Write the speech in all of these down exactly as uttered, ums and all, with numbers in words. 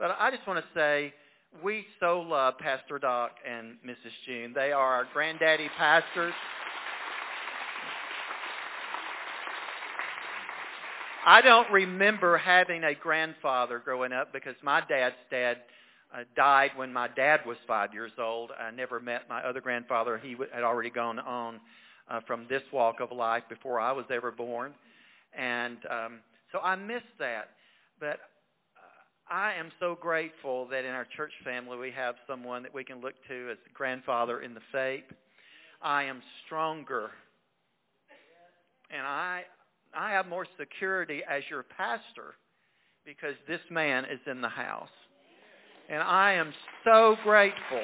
But I just want to say we so love Pastor Doc and Missus June. They are our granddaddy pastors. I don't remember having a grandfather growing up because my dad's dad uh, died when my dad was five years old. I never met my other grandfather. He w- had already gone on uh, from this walk of life before I was ever born. And um, so I miss that. But uh, I am so grateful that in our church family we have someone that we can look to as a grandfather in the faith. I am stronger. And I... I have more security as your pastor because this man is in the house. And I am so grateful.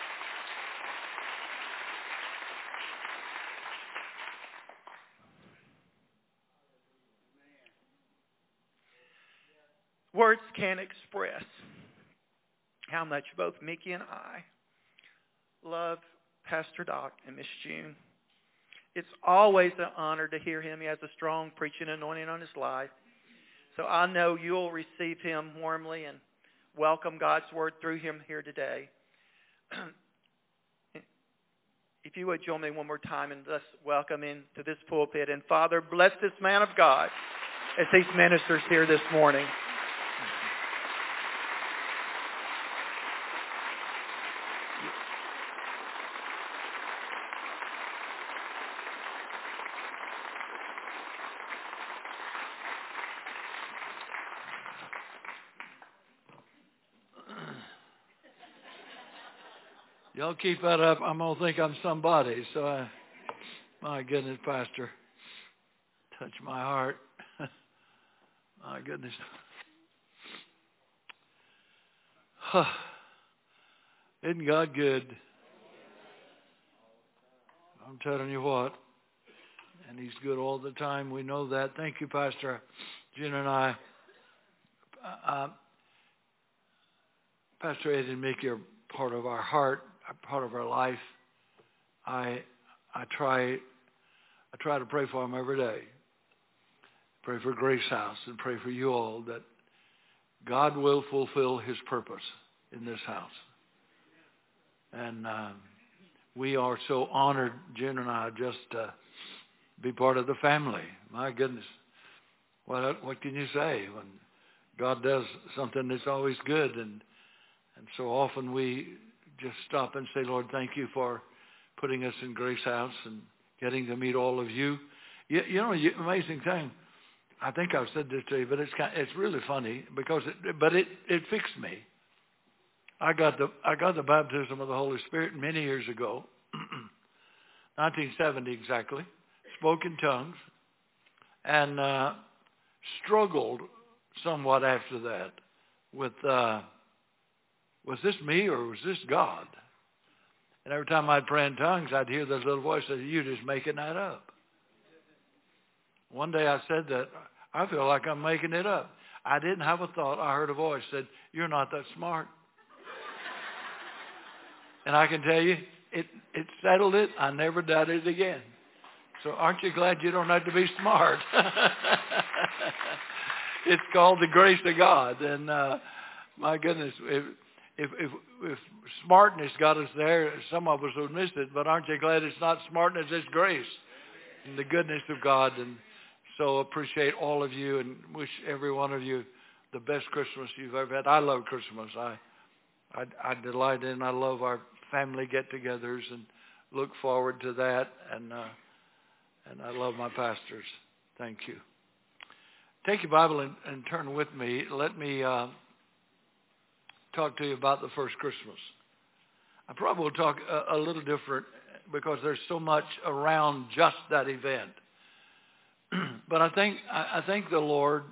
Words can't express how much both Mickey and I love Pastor Doc and Miss June. It's always an honor to hear him. He has a strong preaching anointing on his life. So I know you'll receive him warmly and welcome God's word through him here today. If you would join me one more time and let's welcome him to this pulpit. And Father, bless this man of God as he ministers here this morning. Y'all keep that up. I'm going to think I'm somebody. So, I, my goodness, Pastor, touch my heart. My goodness. Huh. Isn't God good? I'm telling you what. And he's good all the time. We know that. Thank you, Pastor June and I. Uh, Pastor Ed and Mickey are part of our heart, part of our life. I I try I try to pray for them every day. Pray for Grace House and pray for you all that God will fulfill his purpose in this house. And uh, we are so honored, Jen and I, just to be part of the family. My goodness. What, what can you say? When God does something that's always good. And, and so often we just stop and say, Lord, thank you for putting us in Grace House and getting to meet all of you. You, you know, you, amazing thing. I think I've said this to you, but it's kind, it's really funny because it, but it, it fixed me. I got the I got the baptism of the Holy Spirit many years ago, nineteen seventy exactly. Spoke in tongues, and uh, struggled somewhat after that with uh, was this me or was this God? And every time I'd pray in tongues, I'd hear this little voice say, "You're just making that up." One day I said that, I feel like I'm making it up. I didn't have a thought. I heard a voice said, "You're not that smart." And I can tell you, it, it settled it. I never doubted it again. So aren't you glad you don't have to be smart? It's called the grace of God. And uh, my goodness, if, if, if, if smartness got us there, some of us would miss it. But aren't you glad it's not smartness, it's grace and the goodness of God. And so appreciate all of you and wish every one of you the best Christmas you've ever had. I love Christmas. I I, I delight in, I love our family get-togethers and look forward to that. And uh, and I love my pastors. Thank you. Take your Bible and, and turn with me. Let me uh, talk to you about the first Christmas. I probably will talk a, a little different because there's so much around just that event. But I think I, I think the Lord.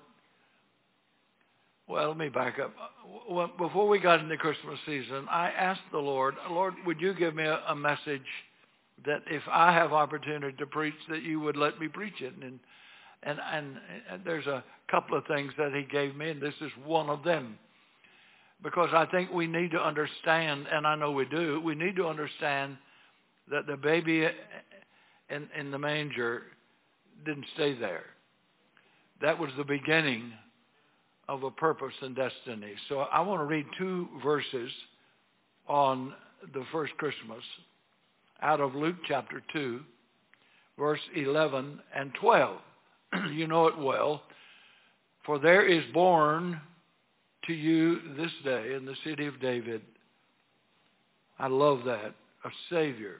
Well, let me back up. Before we got into Christmas season, I asked the Lord, Lord, would you give me a, a message that if I have opportunity to preach, that you would let me preach it? And, and, and, and there's a couple of things that he gave me, and this is one of them. Because I think we need to understand, and I know we do, we need to understand that the baby in, in the manger didn't stay there. That was the beginning of a purpose and destiny. So I want to read two verses on the first Christmas out of Luke chapter two, verse eleven and twelve. You know it well. For there is born to you this day in the city of David, I love that, a Savior,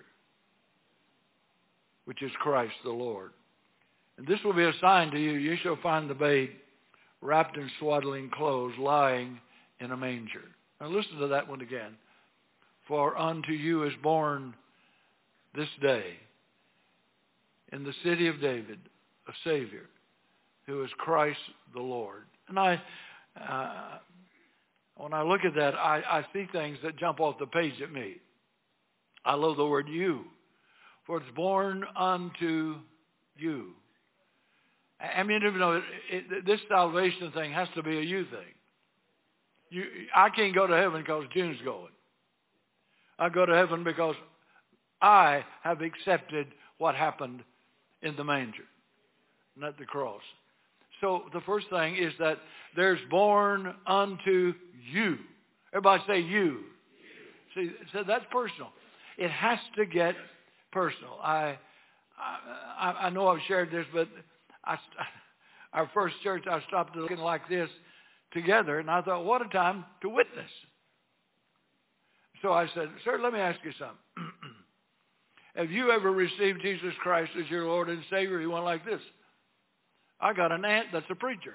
which is Christ the Lord. And this will be a sign to you. You shall find the babe wrapped in swaddling clothes, lying in a manger. Now listen to that one again. For unto you is born this day in the city of David a Savior, who is Christ the Lord. And I, uh, when I look at that, I, I see things that jump off the page at me. I love the word you. For it's born unto you. I mean, you know, it, it, this salvation thing has to be a you thing. You, I can't go to heaven because June's going. I go to heaven because I have accepted what happened in the manger, not the cross. So the first thing is that there's born unto you. Everybody say you. you. See, so that's personal. It has to get personal. I, I, I know I've shared this, but I, our first church, I stopped looking like this together, and I thought, what a time to witness. So I said, sir, let me ask you something. Have you ever received Jesus Christ as your Lord and Savior? He went like this. I got an aunt that's a preacher.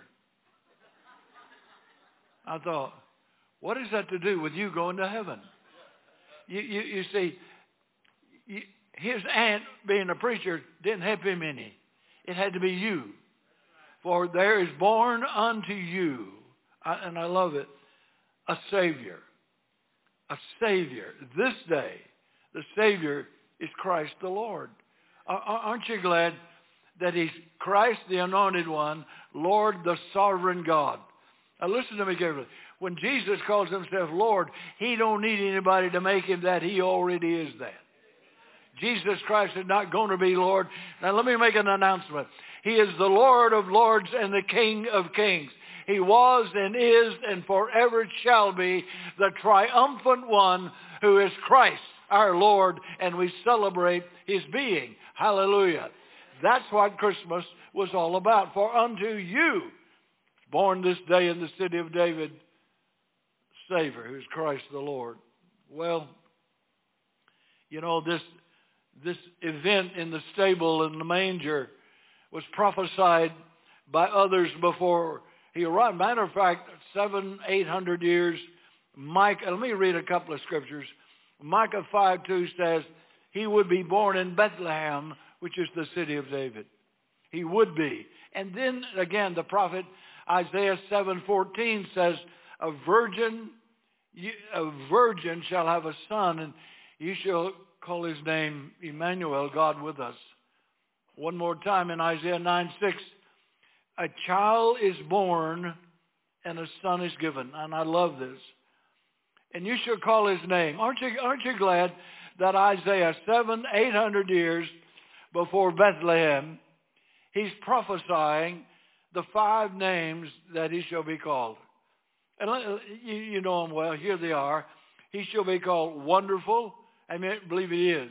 I thought, what is that to do with you going to heaven? You, you, you see, you, his aunt being a preacher didn't help him any. It had to be you. For there is born unto you, I, and I love it, a Savior. A Savior. This day, the Savior is Christ the Lord. Aren't you glad that he's Christ the Anointed One, Lord the Sovereign God? Now listen to me carefully. When Jesus calls himself Lord, he don't need anybody to make him that. He already is that. Jesus Christ is not going to be Lord. Now let me make an announcement. He is the Lord of lords and the King of kings. He was and is and forever shall be the triumphant one who is Christ our Lord, and we celebrate his being. Hallelujah. That's what Christmas was all about. For unto you, born this day in the city of David, Savior, who is Christ the Lord. Well, you know, this this event in the stable in the manger was prophesied by others before he arrived. Matter of fact, seven, eight hundred years. Micah, let me read a couple of scriptures. Micah five two says, he would be born in Bethlehem, which is the city of David. He would be. And then again, the prophet Isaiah seven fourteen says, a virgin, a virgin shall have a son, and you shall call his name Emmanuel, God with us. One more time in Isaiah nine six, a child is born and a son is given. And I love this. And you shall call his name. Aren't you, aren't you glad that Isaiah, seven, eight hundred years before Bethlehem, he's prophesying the five names that he shall be called. And you, you know them well. Here they are. He shall be called Wonderful. I mean, believe he is.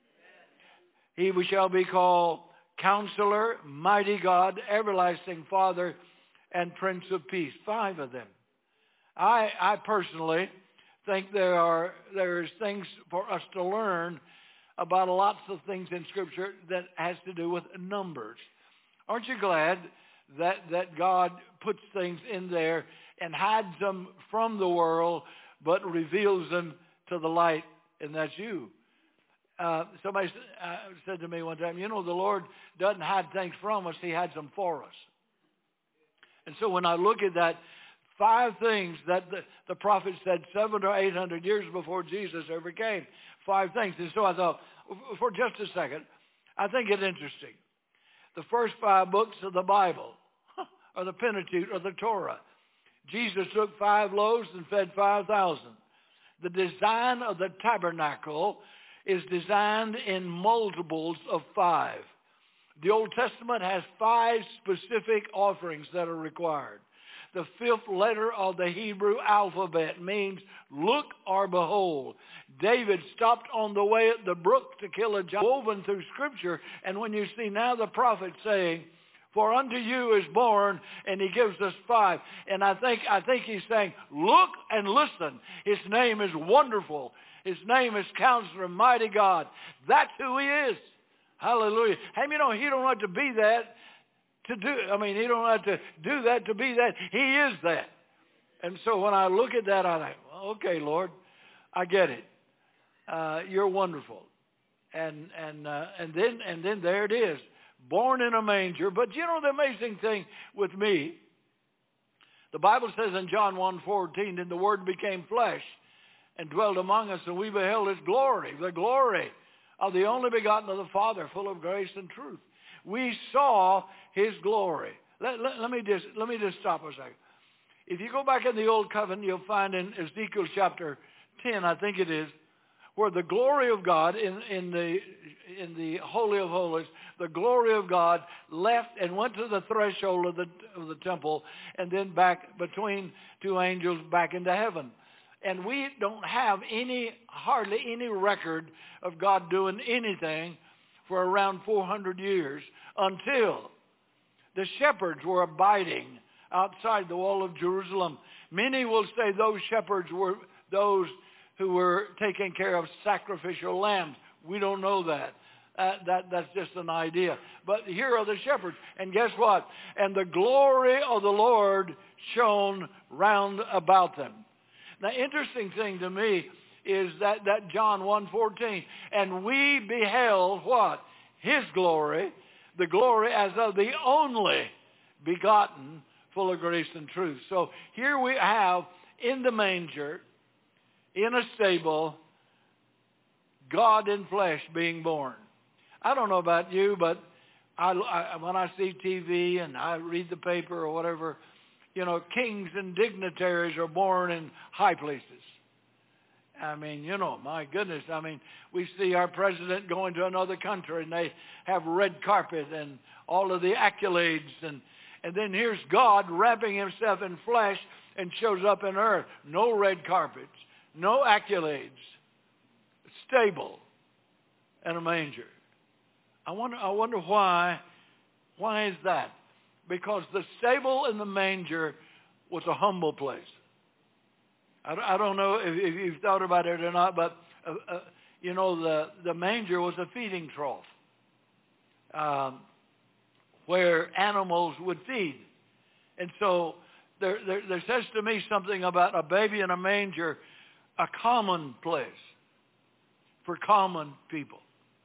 He shall be called Counselor, Mighty God, Everlasting Father, and Prince of Peace. Five of them. I, I personally think there are there's things for us to learn about lots of things in Scripture that has to do with numbers. Aren't you glad that, that God puts things in there and hides them from the world, but reveals them to the light, and that's you? Uh, somebody uh, said to me one time, you know, the Lord doesn't hide things from us. He hides them for us. And so when I look at that, five things that the, the prophet said seven or eight hundred years before Jesus ever came. Five things. And so I thought, for just a second, I think it's interesting. The first five books of the Bible, or the Pentateuch, or the Torah. Jesus took five loaves and fed five thousand. The design of the tabernacle is designed in multiples of five. The Old Testament has five specific offerings that are required. The fifth letter of the Hebrew alphabet means look or behold. David stopped on the way at the brook to kill a giant, woven through Scripture. And when you see now the prophet saying, for unto you is born, and he gives us five. And I think I think he's saying, look and listen. His name is Wonderful. His name is Counselor, Mighty God. That's who he is. Hallelujah. Hey, you know, he don't have to be that to do, I mean, he don't have to do that to be that. He is that. And so when I look at that, I think, well, okay, Lord, I get it. Uh, you're wonderful. And and uh, and then and then there it is. Born in a manger. But you know the amazing thing with me, the Bible says in John one fourteen, and the Word became flesh and dwelt among us, and we beheld his glory, the glory of the only begotten of the Father, full of grace and truth. We saw his glory. Let, let, let me just let me just stop a second. If you go back in the Old Covenant, you'll find in Ezekiel chapter ten, I think it is, where the glory of God in, in the in the Holy of Holies, the glory of God left and went to the threshold of the of the temple, and then back between two angels back into heaven. And we don't have any, hardly any record of God doing anything for around four hundred years until the shepherds were abiding outside the wall of Jerusalem. Many will say those shepherds were those who were taking care of sacrificial lambs. We don't know that. Uh, that that's just an idea. But here are the shepherds. And guess what? And the glory of the Lord shone round about them. The interesting thing to me is that, that John one fourteen, and we beheld what? His glory, the glory as of the only begotten, full of grace and truth. So here we have in the manger, in a stable, God in flesh being born. I don't know about you, but I, I, when I see T V and I read the paper or whatever, you know, kings and dignitaries are born in high places. I mean, you know, my goodness. I mean, we see our president going to another country and they have red carpet and all of the accolades. And, and then here's God wrapping himself in flesh and shows up in earth. No red carpets, no accolades, stable, and a manger. I wonder, I wonder why, why is that? Because the stable and the manger was a humble place. I, I don't know if, if you've thought about it or not, but, uh, uh, you know, the, the manger was a feeding trough um, where animals would feed. And so there, there, there says to me something about a baby in a manger, a common place for common people.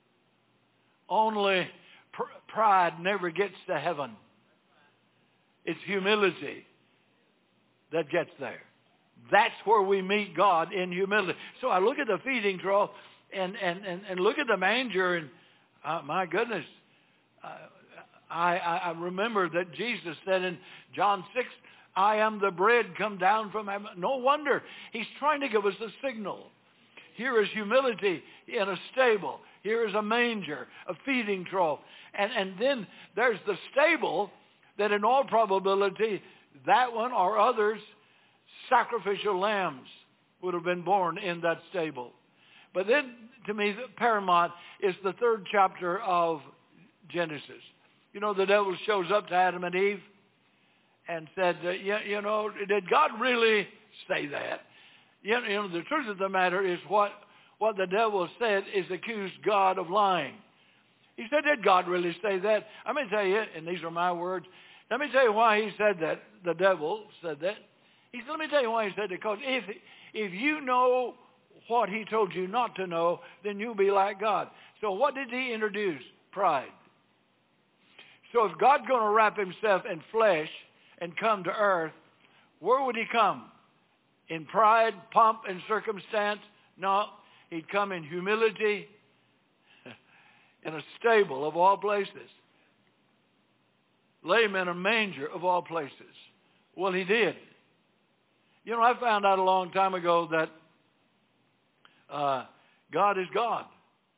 Only pr- pride never gets to heaven. It's humility that gets there. That's where we meet God, in humility. So I look at the feeding trough and, and, and, and look at the manger, and uh, my goodness, uh, I, I remember that Jesus said in John six, I am the bread come down from heaven. No wonder he's trying to give us a signal. Here is humility in a stable. Here is a manger, a feeding trough. And, and then there's the stable that in all probability, that one or others, sacrificial lambs would have been born in that stable. But then, to me, the paramount is the third chapter of Genesis. You know, the devil shows up to Adam and Eve and said, uh, you, you know, did God really say that? You know, you know, the truth of the matter is what, what the devil said is accused God of lying. He said, did God really say that? Let me tell you, and these are my words, let me tell you why he said that. The devil said that. He said, let me tell you why he said that. Because if, if you know what he told you not to know, then you'll be like God. So what did he introduce? Pride. So if God's going to wrap himself in flesh and come to earth, where would he come? In pride, pomp, and circumstance? No, he'd come in humility, in a stable of all places. Lay him in a manger of all places. Well, he did. You know, I found out a long time ago that uh, God is God.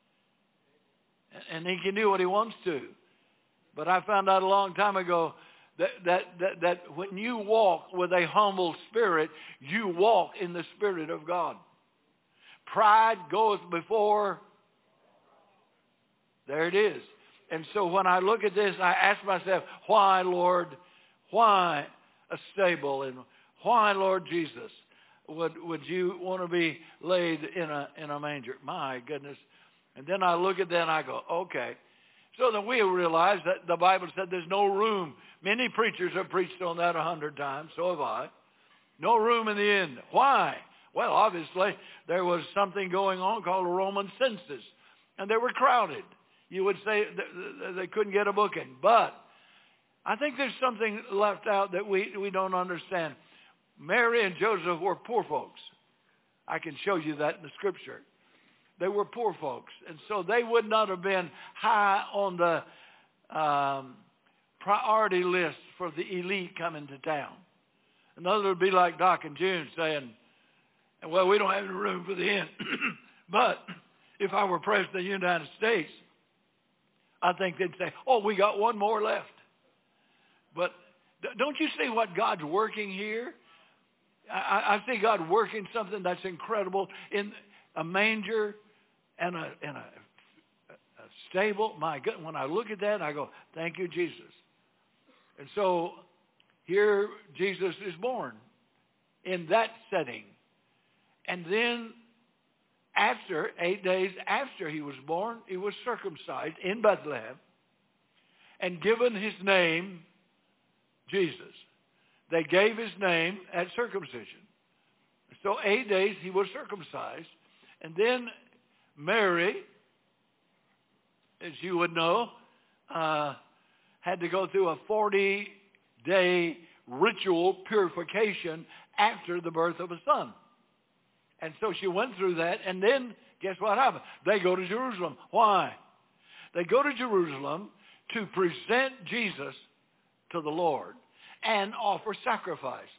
And he can do what he wants to. But I found out a long time ago that, that, that, that when you walk with a humble spirit, you walk in the Spirit of God. Pride goes before. There it is. And so when I look at this, I ask myself, why, Lord, why a stable? And why, Lord Jesus, would, would you want to be laid in a, in a manger? My goodness. And then I look at that and I go, okay. So then we realize that the Bible said there's no room. Many preachers have preached on that a hundred times. So have I. No room in the inn. Why? Well, obviously, there was something going on called a Roman census. And they were crowded. You would say they couldn't get a booking. But I think there's something left out that we, we don't understand. Mary and Joseph were poor folks. I can show you that in the Scripture. They were poor folks. And so they would not have been high on the um, priority list for the elite coming to town. Another would be like Doc and June saying, well, we don't have any room for the inn. But if I were President of the United States, I think they'd say, oh, we got one more left. But don't you see what God's working here? I, I see God working something that's incredible in a manger and a, and a, a stable. My God, when I look at that, I go, thank you, Jesus. And so here Jesus is born in that setting. And then after, eight days after he was born, he was circumcised in Bethlehem and given his name, Jesus. They gave his name at circumcision. So eight days he was circumcised. And then Mary, as you would know, uh, had to go through a forty-day ritual purification after the birth of a son. And so she went through that, and then guess what happened? They go to Jerusalem. Why? They go to Jerusalem to present Jesus to the Lord and offer sacrifice.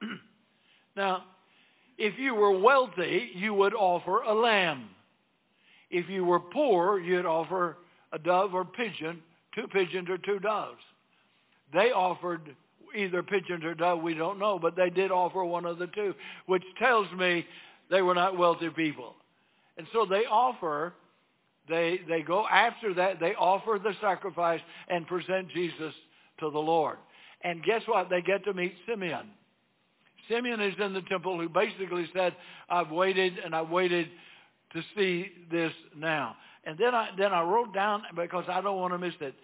Now, if you were wealthy, you would offer a lamb. If you were poor, you'd offer a dove or pigeon, two pigeons or two doves. They offered either pigeons or dove, we don't know, but they did offer one of the two, which tells me they were not wealthy people. And so they offer, they they go after that, they offer the sacrifice and present Jesus to the Lord. And guess what? They get to meet Simeon. Simeon is in the temple who basically said, I've waited and I've waited to see this now. And then I, then I wrote down, because I don't want to miss it,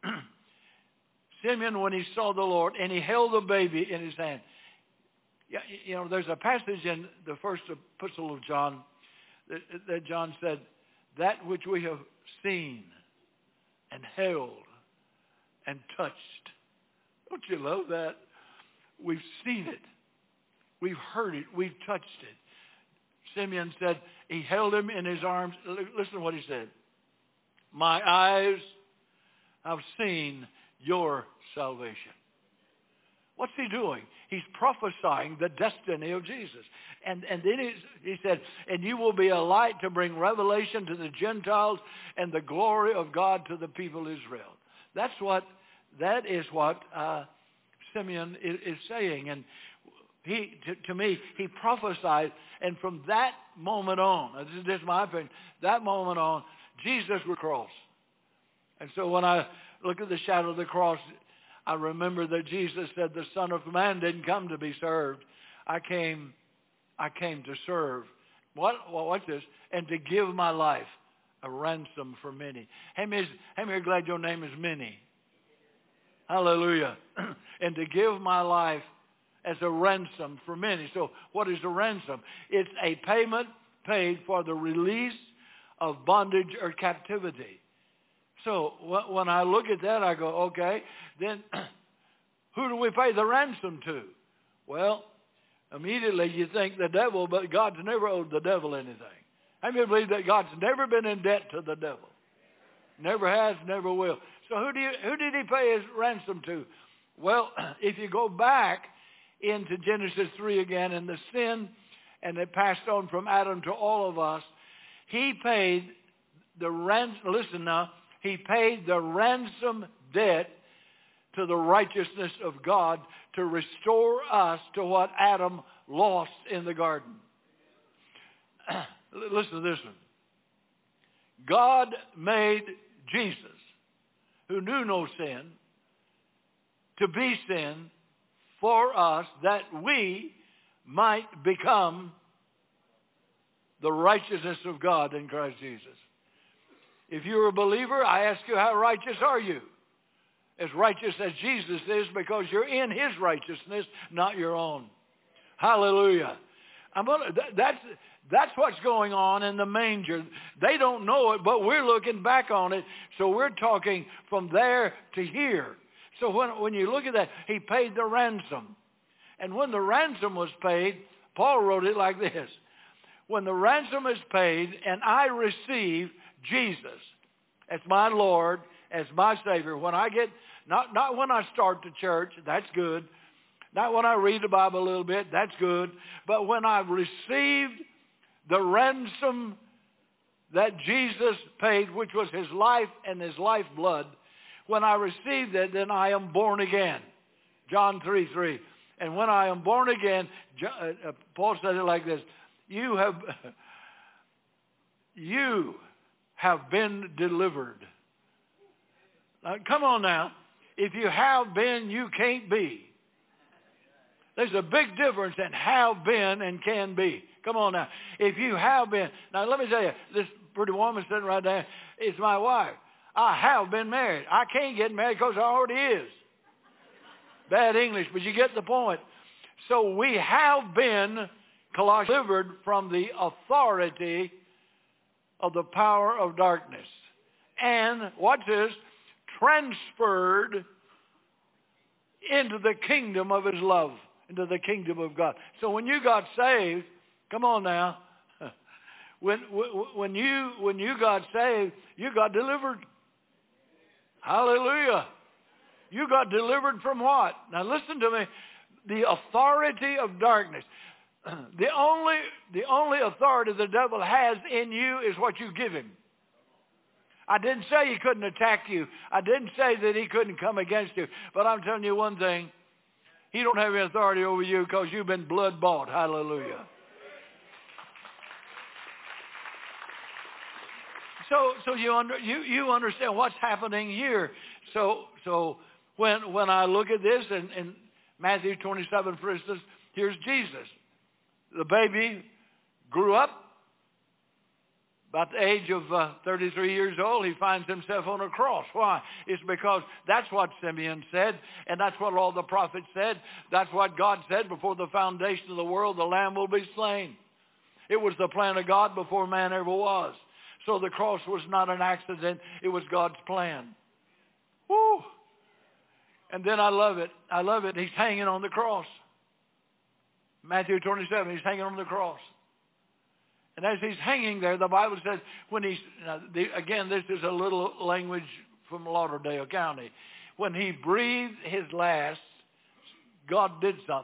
Simeon, when he saw the Lord, and he held the baby in his hand. Yeah, you know, there's a passage in the first epistle of John that, that John said, that which we have seen and held and touched. Don't you love that? We've seen it. We've heard it. We've touched it. Simeon said, he held him in his arms. Listen to what he said. My eyes have seen your salvation. What's he doing? He's prophesying the destiny of Jesus. And, and then he, he said, and you will be a light to bring revelation to the Gentiles and the glory of God to the people of Israel. That's what, that is what uh, Simeon is, is saying. And he, to, to me, he prophesied, and from that moment on, this is just my opinion, that moment on, Jesus was crossed. And so when I look at the shadow of the cross, I remember that Jesus said, the Son of Man didn't come to be served. I came, I came to serve. What? Well, what's this? And to give my life a ransom for many. How many, how many are glad your name is Minnie? Hallelujah. And to give my life as a ransom for many. So what is a ransom? It's a payment paid for the release of bondage or captivity. So when I look at that, I go, okay, then who do we pay the ransom to? Well, immediately you think the devil, but God's never owed the devil anything. How many believe that God's never been in debt to the devil? Never has, never will. So who do you, who did he pay his ransom to? Well, if you go back into Genesis three again, and the sin, and it passed on from Adam to all of us, he paid the ransom. Listen now. He paid the ransom debt to the righteousness of God to restore us to what Adam lost in the garden. Listen to this one. God made Jesus, who knew no sin, to be sin for us, that we might become the righteousness of God in Christ Jesus. If you're a believer, I ask you, how righteous are you? As righteous as Jesus is, because you're in his righteousness, not your own. Hallelujah. I'm gonna, that's, that's what's going on in the manger. They don't know it, but we're looking back on it. So we're talking from there to here. So when, when you look at that, he paid the ransom. And when the ransom was paid, Paul wrote it like this. When the ransom is paid and I receive Jesus as my Lord, as my Savior, when I get, not, not when I start the church, that's good. Not when I read the Bible a little bit, that's good. But when I've received the ransom that Jesus paid, which was his life and his lifeblood, when I receive that, then I am born again. John three three. And when I am born again, Paul said it like this, you have, you have been delivered. Now, come on now. If you have been, you can't be. There's a big difference in have been and can be. Come on now. If you have been. Now, let me tell you, this pretty woman sitting right there is my wife. I have been married. I can't get married because I already is. Bad English, but you get the point. So we have been delivered from the authority of the power of darkness. And, watch this, transferred into the kingdom of his love, into the kingdom of God. So when you got saved, come on now, when, when, you, when you got saved, you got delivered. Hallelujah. You got delivered from what? Now listen to me. The authority of darkness. The only, the only authority the devil has in you is what you give him. I didn't say he couldn't attack you. I didn't say that he couldn't come against you. But I'm telling you one thing. He don't have any authority over you because you've been blood bought. Hallelujah. So, so you, under, you, you understand what's happening here. So, so when, when I look at this in, in Matthew twenty-seven, for instance, here's Jesus. The baby grew up. About the age of uh, thirty-three years old, he finds himself on a cross. Why? It's because that's what Simeon said, and that's what all the prophets said. That's what God said before the foundation of the world, the Lamb will be slain. It was the plan of God before man ever was. So the cross was not an accident. It was God's plan. Woo! And then I love it. I love it. He's hanging on the cross. Matthew twenty-seven, he's hanging on the cross. And as he's hanging there, the Bible says, when he's, now, the, again, this is a little language from Lauderdale County. When he breathed his last, God did something.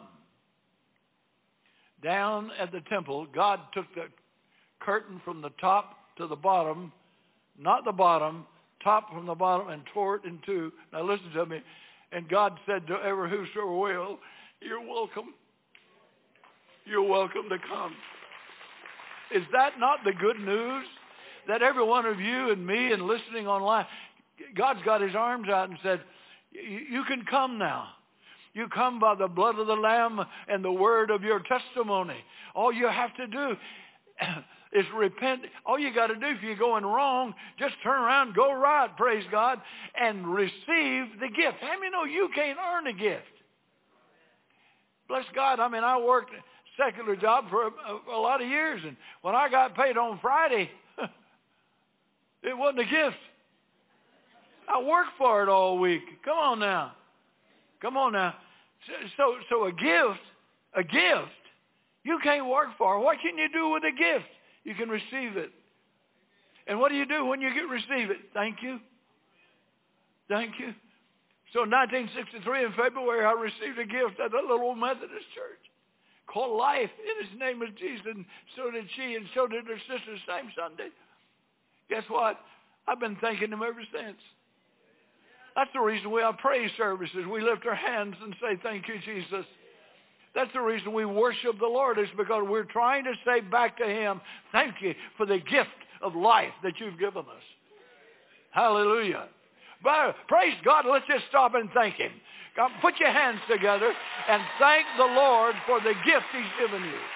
Down at the temple, God took the curtain from the top to the bottom, not the bottom, top from the bottom, and tore it in two. Now listen to me. And God said to ever whosoever will, you're welcome. You're welcome to come. Is that not the good news? That every one of you and me and listening online, God's got his arms out and said, you can come now. You come by the blood of the Lamb and the word of your testimony. All you have to do is repent. All you got to do if you're going wrong, just turn around, go right, praise God, and receive the gift. How many know you can't earn a gift? Bless God. I mean, I worked secular job for a, a, a lot of years, and when I got paid on Friday, it wasn't a gift. I worked for it all week. Come on now. Come on now. So, so a gift, a gift, you can't work for. What can you do with a gift? You can receive it. And what do you do when you get receive it? Thank you. Thank you. So in nineteen sixty-three in February, I received a gift at a little Methodist church called Life. And his name was Jesus, and so did she, and so did her sister the same Sunday. Guess what? I've been thanking him ever since. That's the reason we have praise services. We lift our hands and say, thank you, Jesus. That's the reason we worship the Lord, is because we're trying to say back to him, thank you for the gift of life that you've given us. Hallelujah. But praise God. Let's just stop and thank him. God, put your hands together and thank the Lord for the gift he's given you.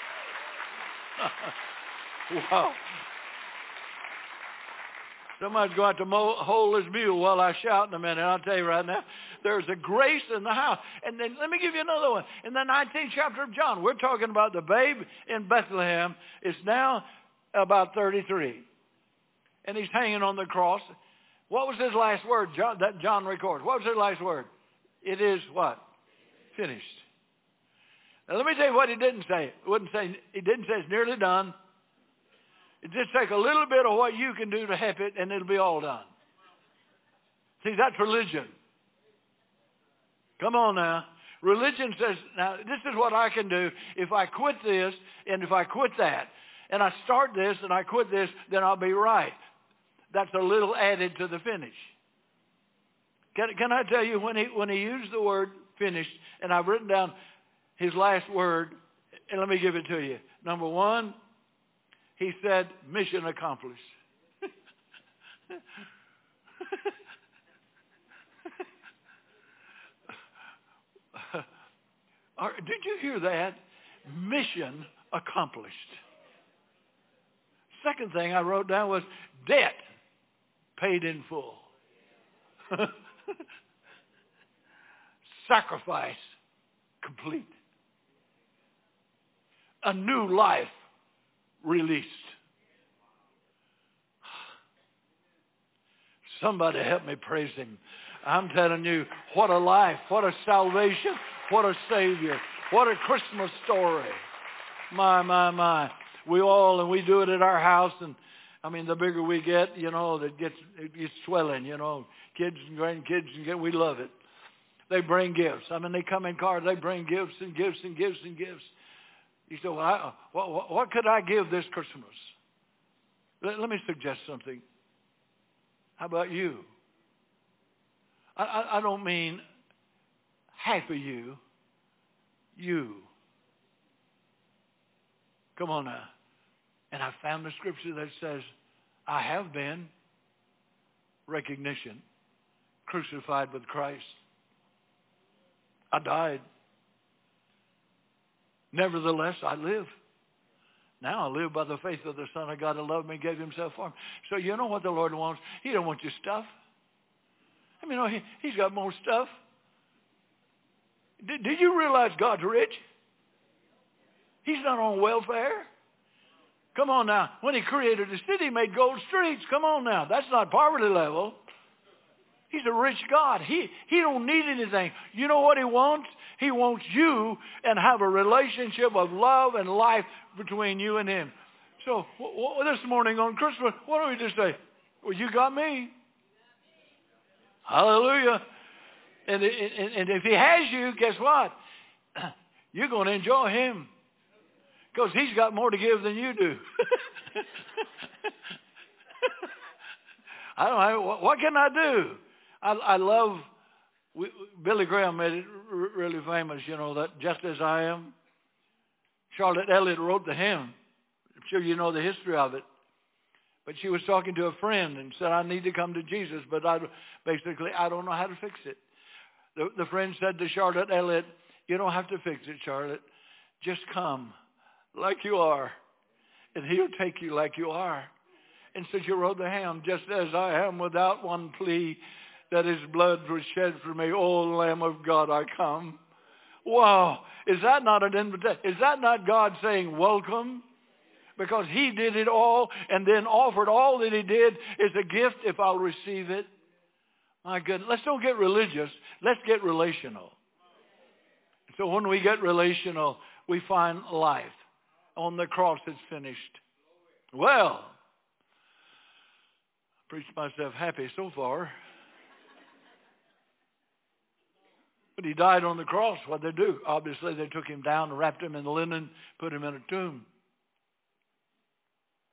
Wow. Somebody's going to mow, hold his mule while I shout in a minute. I'll tell you right now, there's a grace in the house. And then let me give you another one. In the nineteenth chapter of John, we're talking about the babe in Bethlehem. It's now about thirty-three. And he's hanging on the cross. What was his last word John, that John records? What was his last word? It is what? Finished. Now let me tell you what he didn't say. He wouldn't say. He didn't say it's nearly done. It just take a little bit of what you can do to help it, and it'll be all done. See, that's religion. Come on now. Religion says, now, this is what I can do. If I quit this, and if I quit that, and I start this, and I quit this, then I'll be right. That's a little added to the finish. Can, can I tell you, when he, when he used the word finished, and I've written down his last word, and let me give it to you. Number one, he said, mission accomplished. Did you hear that? Mission accomplished. Second thing I wrote down was debt paid in full. Sacrifice complete. A new life released. Somebody help me praise him. I'm telling you, what a life, what a salvation, what a Savior, what a Christmas story. My, my, my. We all, and we do it at our house, and I mean, the bigger we get, you know, it gets, it gets swelling, you know. Kids and grandkids, and get, we love it. They bring gifts. I mean, they come in cars, they bring gifts and gifts and gifts and gifts. You say, well, I, what, what could I give this Christmas? Let, let me suggest something. How about you? I, I, I don't mean half of you. You. Come on now. And I found the scripture that says, I have been, recognition, crucified with Christ. I died. Nevertheless, I live. Now I live by the faith of the Son of God who loved me and gave himself for me. So you know what the Lord wants? He don't want your stuff. I mean, he, he's got more stuff. Did, did you realize God's rich? He's not on welfare. Come on now. When he created the city, he made gold streets. Come on now. That's not poverty level. He's a rich God. He, he don't need anything. You know what he wants? He wants you and have a relationship of love and life between you and him. So w- w- this morning on Christmas, why don't we just say, well, you got me. Hallelujah. And, and, and if he has you, guess what? You're going to enjoy him. Because he's got more to give than you do. I don't know. What, what can I do? I, I love, we, Billy Graham made it r- really famous, you know, that just as I am. Charlotte Elliott wrote the hymn. I'm sure you know the history of it. But she was talking to a friend and said, I need to come to Jesus, but I, basically I don't know how to fix it. The, the friend said to Charlotte Elliott, you don't have to fix it, Charlotte. Just come like you are, and he'll take you like you are. And so she wrote the hymn, just as I am without one plea, that his blood was shed for me. O Lamb of God, I come. Wow. Is that not an invitation? Is that not God saying welcome? Because he did it all and then offered all that he did as a gift if I'll receive it. My goodness. Let's don't get religious. Let's get relational. So when we get relational, we find life. On the cross, it's finished. Well, I preached myself happy so far. But he died on the cross. What did they do? Obviously, they took him down, wrapped him in linen, put him in a tomb.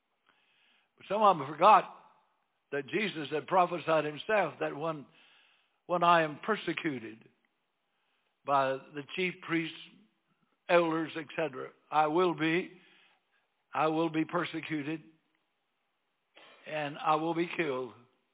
But some of them forgot that Jesus had prophesied himself that when when I am persecuted by the chief priests, elders, et cetera. I will be. I will be persecuted. And I will be killed.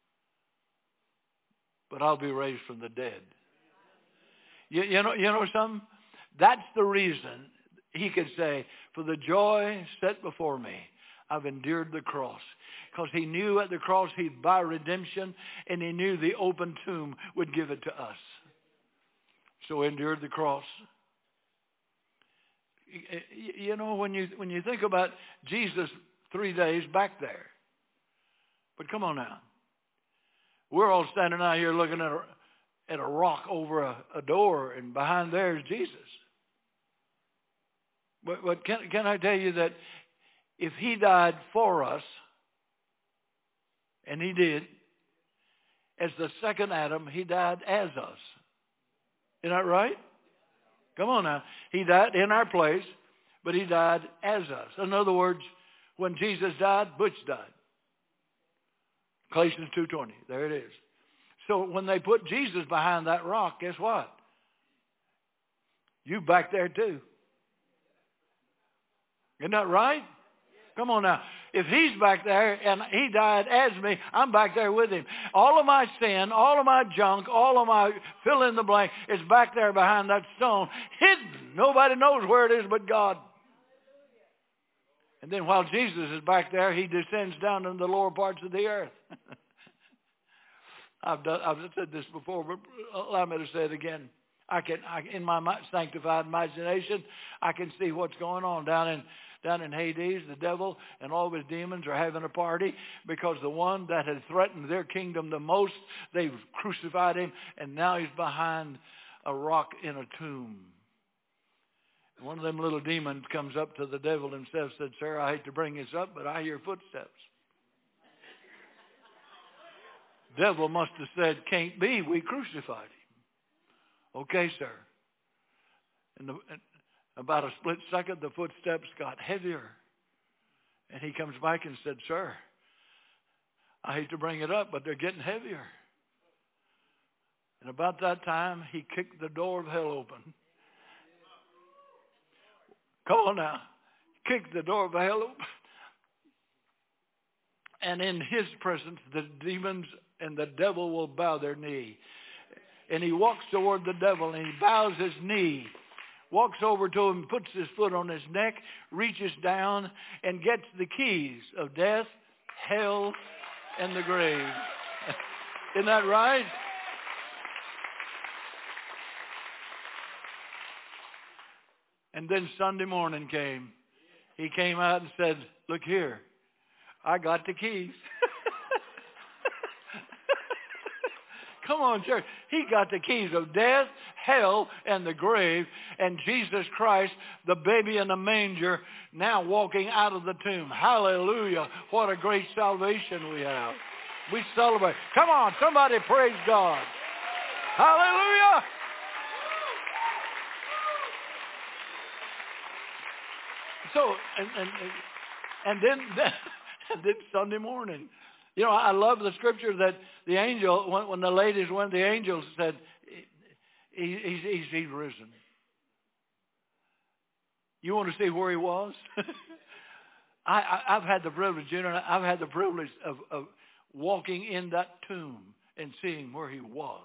But I'll be raised from the dead. You, you know, you know something? That's the reason he could say, for the joy set before me, I've endured the cross. Because he knew at the cross he'd buy redemption, and he knew the open tomb would give it to us. So he endured the cross. You know, when you when you think about Jesus three days back there. But come on now. We're all standing out here looking at a, at a rock over a, a door, and behind there is Jesus. But, but can, can I tell you that if he died for us, and he did, as the second Adam, he died as us. Isn't that right? Come on now. He died in our place, but he died as us. In other words, when Jesus died, Butch died. Galatians two twenty. There it is. So when they put Jesus behind that rock, guess what? You back there too. Isn't that right? Come on now. If he's back there and he died as me, I'm back there with him. All of my sin, all of my junk, all of my fill in the blank is back there behind that stone, hidden. Nobody knows where it is but God. And then while Jesus is back there, he descends down into the lower parts of the earth. I've, done, I've said this before, but allow me to say it again. I can, I, in my sanctified imagination, I can see what's going on down in down in Hades. The devil and all of his demons are having a party because the one that had threatened their kingdom the most, they've crucified him, and now he's behind a rock in a tomb. One of them little demons comes up to the devil himself, said, "Sir, I hate to bring this up, but I hear footsteps." Devil must have said, "Can't be. We crucified him." "Okay, sir." And the, about a split second, the footsteps got heavier. And he comes back and said, "Sir, I hate to bring it up, but they're getting heavier." And about that time, he kicked the door of hell open. Come on now. Kicked the door of hell open. And in his presence, the demons and the devil will bow their knee. And he walks toward the devil and he bows his knee, walks over to him, puts his foot on his neck, reaches down and gets the keys of death, hell, and the grave. Isn't that right? And then Sunday morning came. He came out and said, "Look here, I got the keys." Come on, church. He got the keys of death, hell, and the grave. And Jesus Christ, the baby in the manger, now walking out of the tomb. Hallelujah. What a great salvation we have. We celebrate. Come on, somebody praise God. Hallelujah. So, and, and, and then, and then Sunday morning, you know, I love the scripture that the angel, when, when the ladies went, the angel said, he, he's, he's, he's risen. You want to see where he was? I, I, I've had the privilege, you know, I've had the privilege of, of walking in that tomb and seeing where he was.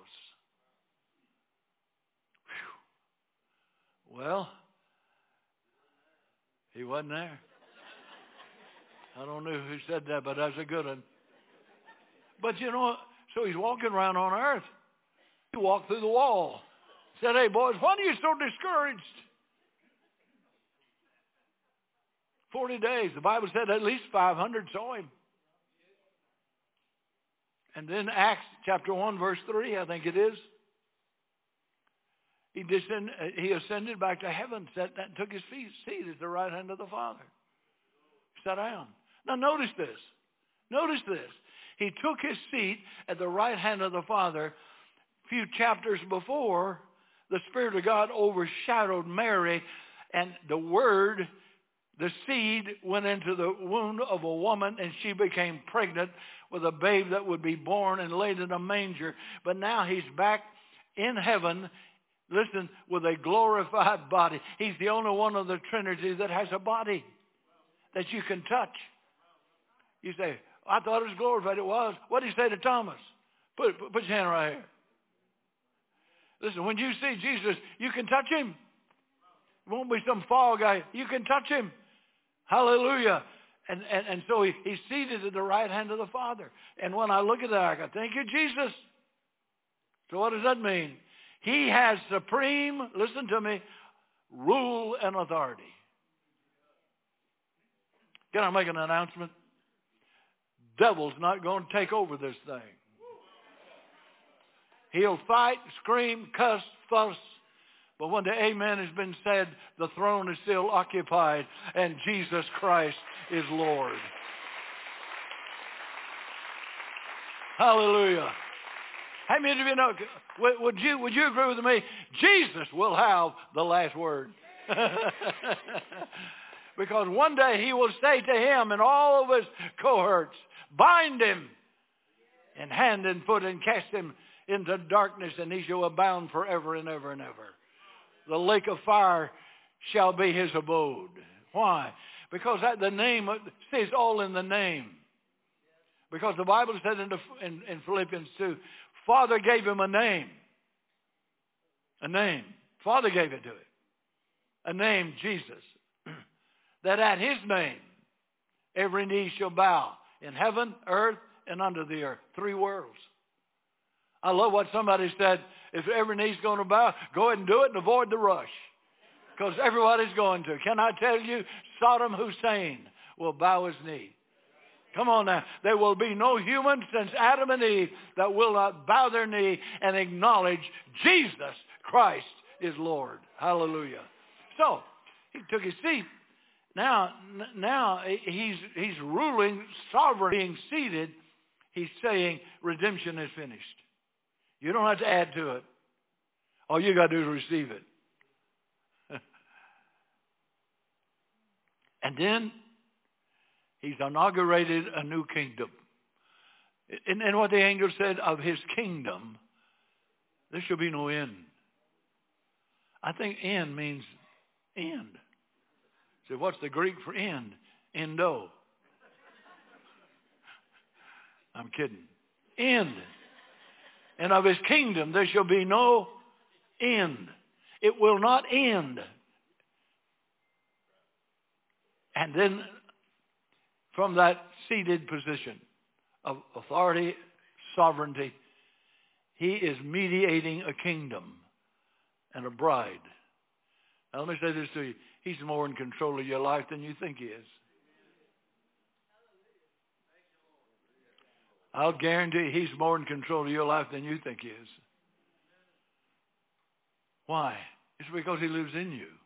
Whew. Well, he wasn't there. I don't know who said that, but that's a good one. But you know, so he's walking around on earth. He walked through the wall. Said, "Hey boys, why are you so discouraged?" Forty days. The Bible said at least five hundred saw him. And then Acts chapter one, verse three, I think it is. He descended, he ascended back to heaven, sat and took his seat at the right hand of the Father. Sat down. Now notice this. Notice this. He took his seat at the right hand of the Father. A few chapters before, the Spirit of God overshadowed Mary, and the Word the seed went into the womb of a woman, and she became pregnant with a babe that would be born and laid in a manger. But now he's back in heaven, listen, with a glorified body. He's the only one of the Trinity that has a body that you can touch. You say, I thought it was glorified. It was. What did he say to Thomas? Put, put, put your hand right here. Listen, when you see Jesus, you can touch him. It won't be some fall guy. You can touch him. Hallelujah. And, and, and so he, he's seated at the right hand of the Father. And when I look at that, I go, thank you, Jesus. So what does that mean? He has supreme, listen to me, rule and authority. Can I make an announcement? Devil's not going to take over this thing. He'll fight, scream, cuss, fuss. But when the amen has been said, the throne is still occupied and Jesus Christ is Lord. Hallelujah. How many of you know, would you, would you agree with me? Jesus will have the last word. Because one day he will say to him and all of his cohorts, bind him in hand and foot and cast him into darkness, and he shall abound forever and ever and ever. The lake of fire shall be his abode. Why? Because that the name stays all in the name. Because the Bible said in, the, in, in Philippians two, Father gave him a name. A name. Father gave it to him. A name, Jesus. That at his name every knee shall bow in heaven, earth, and under the earth. Three worlds. I love what somebody said. If every knee's going to bow, go ahead and do it and avoid the rush. Because everybody's going to. Can I tell you, Saddam Hussein will bow his knee. Come on now. There will be no human since Adam and Eve that will not bow their knee and acknowledge Jesus Christ is Lord. Hallelujah. So, he took his seat. Now, now he's, he's ruling, sovereign, being seated. He's saying redemption is finished. You don't have to add to it. All you got to do is receive it. And then he's inaugurated a new kingdom. And, and what the angel said of his kingdom, there shall be no end. I think end means end. So what's the Greek for end? Endo. I'm kidding. End. And of his kingdom there shall be no end. It will not end. And then from that seated position of authority, sovereignty, he is mediating a kingdom and a bride. Now let me say this to you. He's more in control of your life than you think he is. I'll guarantee he's more in control of your life than you think he is. Why? It's because he lives in you.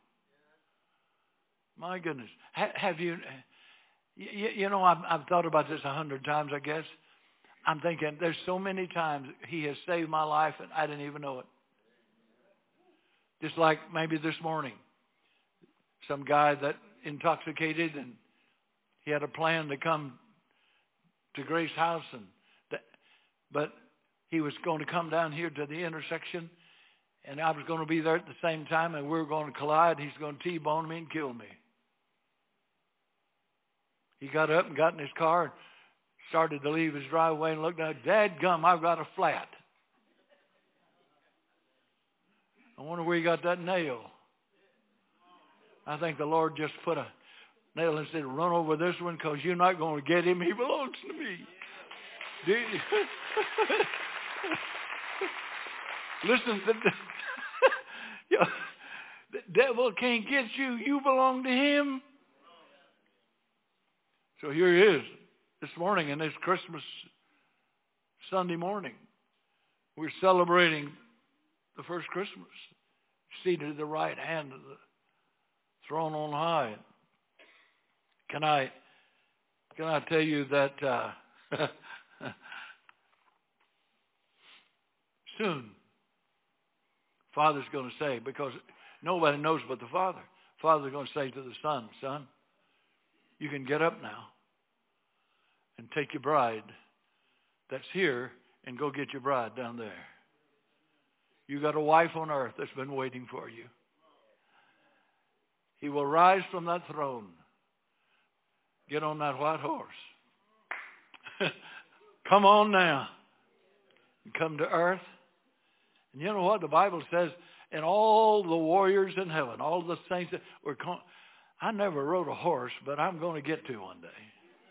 My goodness. Ha- have you, you, you know, I've, I've thought about this a hundred times, I guess. I'm thinking there's so many times he has saved my life and I didn't even know it. Just like maybe this morning. Some guy that intoxicated and he had a plan to come to Grace House, and that, but he was going to come down here to the intersection, and I was going to be there at the same time, and we were going to collide. He's going to T-bone me and kill me. He got up and got in his car and started to leave his driveway and looked out. Dadgum, I've got a flat. I wonder where he got that nail. I think the Lord just put a nail and said, run over this one because you're not going to get him. He belongs to me. Do you? Listen, the, you know, the devil can't get you. You belong to him. So here he is this morning, and it's Christmas Sunday morning. We're celebrating the first Christmas, seated at the right hand of the throne on high. Can I, can I tell you that uh, soon, Father's going to say, because nobody knows but the Father. Father's going to say to the Son, Son, You can get up now and take your bride that's here and go get your bride down there. You got a wife on earth that's been waiting for you. He will rise from that throne. Get on that white horse. Come on now. And come to earth. And you know what the Bible says? And all the warriors in heaven, all the saints that were con- I never rode a horse, but I'm going to get to one day.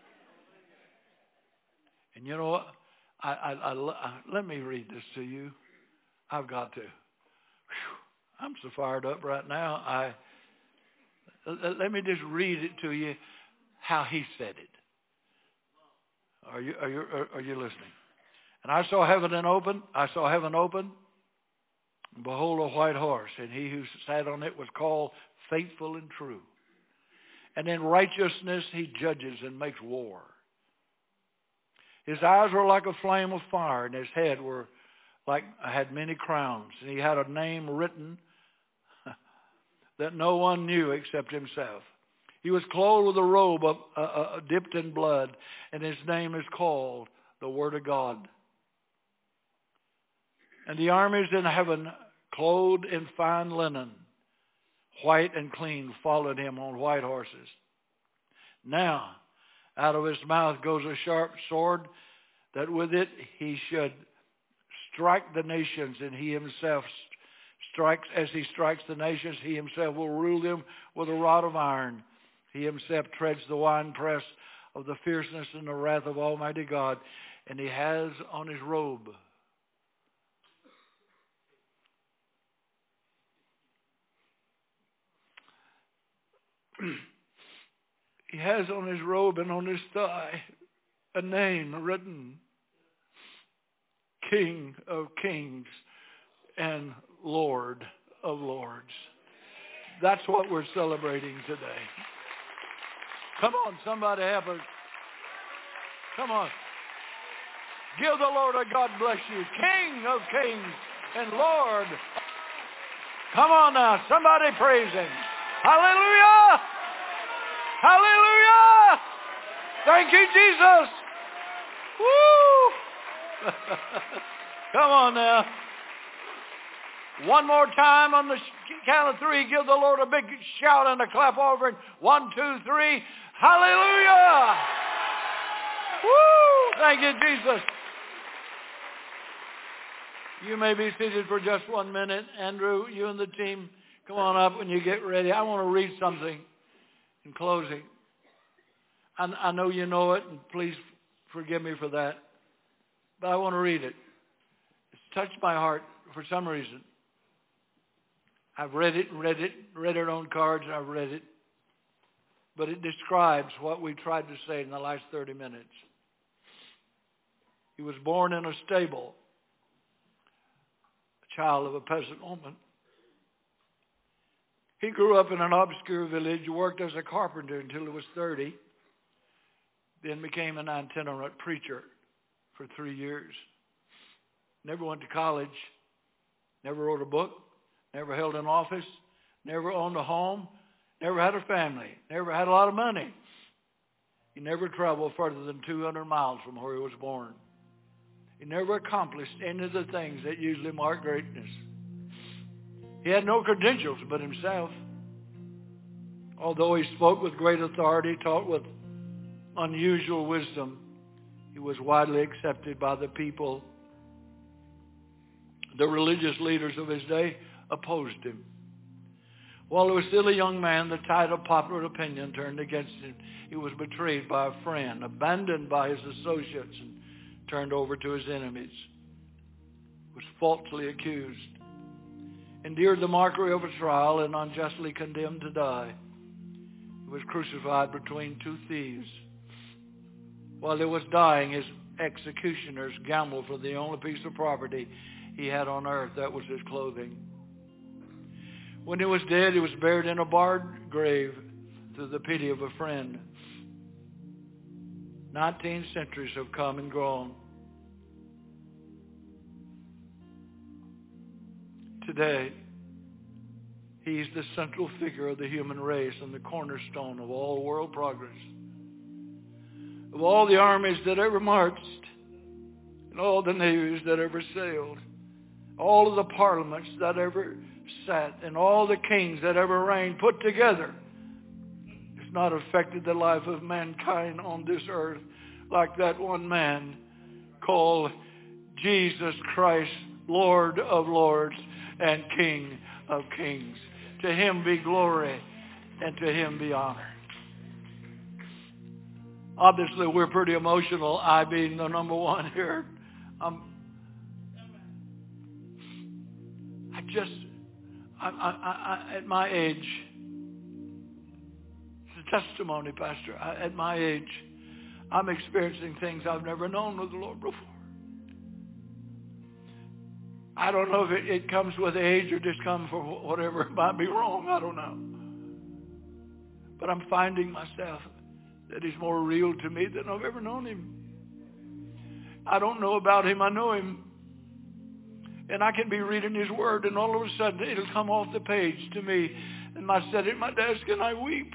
And you know what? I, I, I, I, let me read this to you. I've got to. Whew, I'm so fired up right now. I let me just read it to you how he said it. Are you are you are you listening? And I saw heaven and open. I saw heaven open. And behold, a white horse, and he who sat on it was called Faithful and True. And in righteousness he judges and makes war. His eyes were like a flame of fire, and his head were like had many crowns, and he had a name written that no one knew except himself. He was clothed with a robe of, uh, uh, dipped in blood, and his name is called the Word of God. And the armies in heaven, clothed in fine linen, white and clean, followed him on white horses. Now, out of his mouth goes a sharp sword, that with it he should strike the nations, and he himself strikes, as he strikes the nations, he himself will rule them with a rod of iron. He himself treads the winepress of the fierceness and the wrath of Almighty God, and he has on his robe he has on his robe and on his thigh a name written, King of Kings and Lord of Lords. That's what we're celebrating today. Come on, somebody help us. Come on. Give the Lord a God bless you. King of Kings and Lord. Come on now, somebody praise him. Hallelujah! Hallelujah! Thank you, Jesus. Woo! Come on now. One more time on the count of three. Give the Lord a big shout and a clap offering. One, two, three. Hallelujah! Woo! Thank you, Jesus. You may be seated for just one minute. Andrew, you and the team, come on up when you get ready. I want to read something in closing. I, I know you know it, and please forgive me for that. But I want to read it. It's touched my heart for some reason. I've read it and read it, read it on cards, and I've read it. But it describes what we tried to say in the last thirty minutes. He was born in a stable, a child of a peasant woman. He grew up in an obscure village, worked as a carpenter until he was thirty, then became an itinerant preacher for three years. Never went to college, never wrote a book, never held an office, never owned a home, never had a family, never had a lot of money. He never traveled further than two hundred miles from where he was born. He never accomplished any of the things that usually mark greatness. He had no credentials but himself. Although he spoke with great authority, taught with unusual wisdom, he was widely accepted by the people. The religious leaders of his day opposed him. While he was still a young man, the tide of popular opinion turned against him. He was betrayed by a friend, abandoned by his associates, and turned over to his enemies. Was falsely accused. Endured the mockery of a trial and unjustly condemned to die. He was crucified between two thieves. While he was dying, his executioners gambled for the only piece of property he had on earth. That was his clothing. When he was dead, he was buried in a barred grave through the pity of a friend. Nineteen centuries have come and gone. Today, he's the central figure of the human race and the cornerstone of all world progress. of all the armies that ever marched, and all the navies that ever sailed, all of the parliaments that ever sat, and all the kings that ever reigned put together, it's not affected the life of mankind on this earth like that one man called Jesus Christ, Lord of lords and King of kings. To him be glory and to him be honor. Obviously, we're pretty emotional, I being the number one here. Um, I just, I, I, I, at my age, it's a testimony, Pastor. I, at my age, I'm experiencing things I've never known with the Lord before. I don't know if it, it comes with age or just comes from whatever. It might be wrong. I don't know. But I'm finding myself that he's more real to me than I've ever known him. I don't know about him. I know him. And I can be reading his word, and all of a sudden it'll come off the page to me. And I sit at my desk and I weep.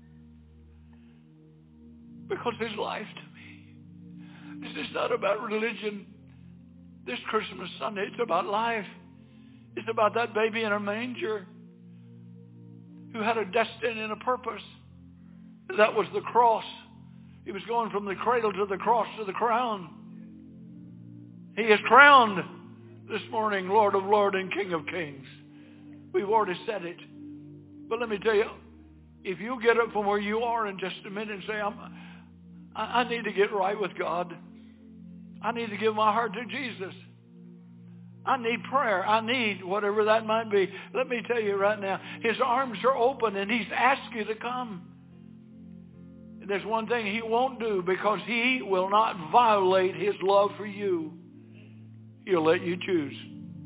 Because his life to me. This is not about religion. This Christmas Sunday, it's about life. It's about that baby in a manger who had a destiny and a purpose. That was the cross. He was going from the cradle to the cross to the crown. He is crowned this morning, Lord of Lords and King of Kings. We've already said it. But let me tell you, if you get up from where you are in just a minute and say, I'm, I, I need to get right with God. I need to give my heart to Jesus. I need prayer. I need whatever that might be. Let me tell you right now, his arms are open and he's asked you to come. And there's one thing he won't do, because he will not violate his love for you. He'll let you choose.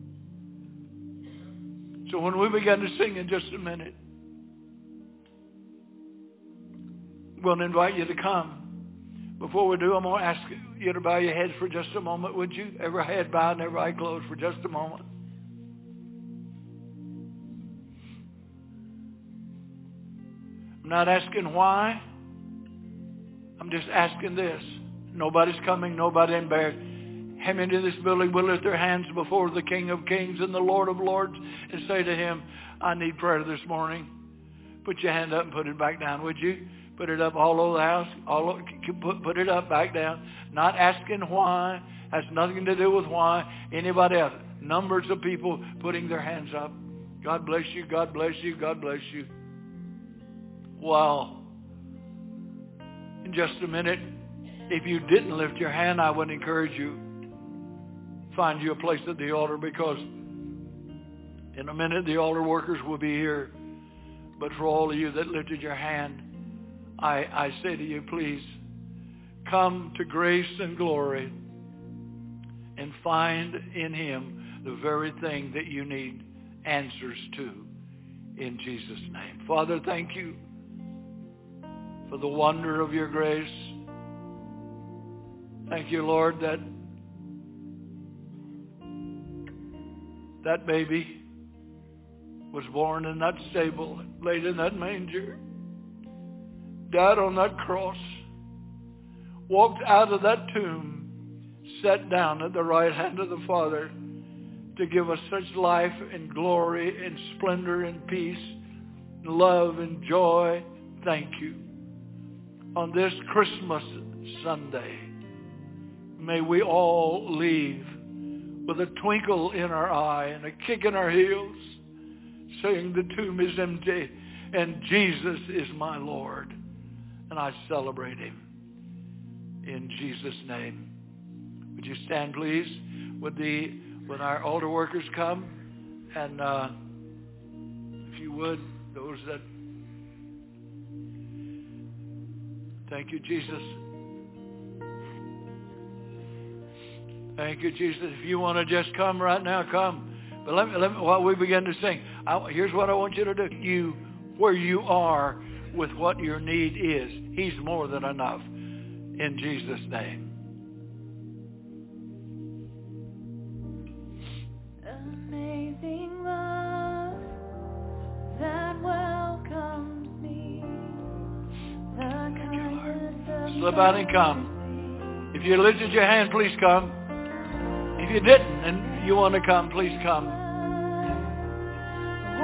So when we begin to sing in just a minute, I'm going to invite you to come. Before we do, I'm going to ask you to bow your heads for just a moment, would you? Every head bowed and every eye closed for just a moment. I'm not asking why. I'm just asking this. Nobody's coming, nobody embarrassed. How many in this building will lift their hands before the King of Kings and the Lord of Lords and say to him, I need prayer this morning? Put your hand up and put it back down, would you? Put it up all over the house. All over, put, put it up, back down. Not asking why. Has nothing to do with why. Anybody else. Numbers of people putting their hands up. God bless you. God bless you. God bless you. Wow. In just a minute, if you didn't lift your hand, I would encourage you. Find you a place at the altar, because in a minute the altar workers will be here. But for all of you that lifted your hand, I, I say to you, please come to grace and glory and find in him the very thing that you need answers to, in Jesus' name. Father, thank you for the wonder of your grace. Thank you, Lord, that that baby was born in that stable, laid in that manger, died on that cross, walked out of that tomb, sat down at the right hand of the Father to give us such life and glory and splendor and peace, and love and joy. Thank you. On this Christmas Sunday, may we all leave with a twinkle in our eye and a kick in our heels, saying the tomb is empty and Jesus is my Lord. And I celebrate him. In Jesus' name. Would you stand, please? Would the when our altar workers come, and uh, if you would, those that. Thank you, Jesus. Thank you, Jesus. If you want to just come right now, come. But let me, let me while we begin to sing, I, here's what I want you to do. You, where you are, with what your need is. He's more than enough. In Jesus' name. Amazing love that welcomes me. The kindness of slip out and come. If you lifted your hand, please come. If you didn't and you want to come, please come.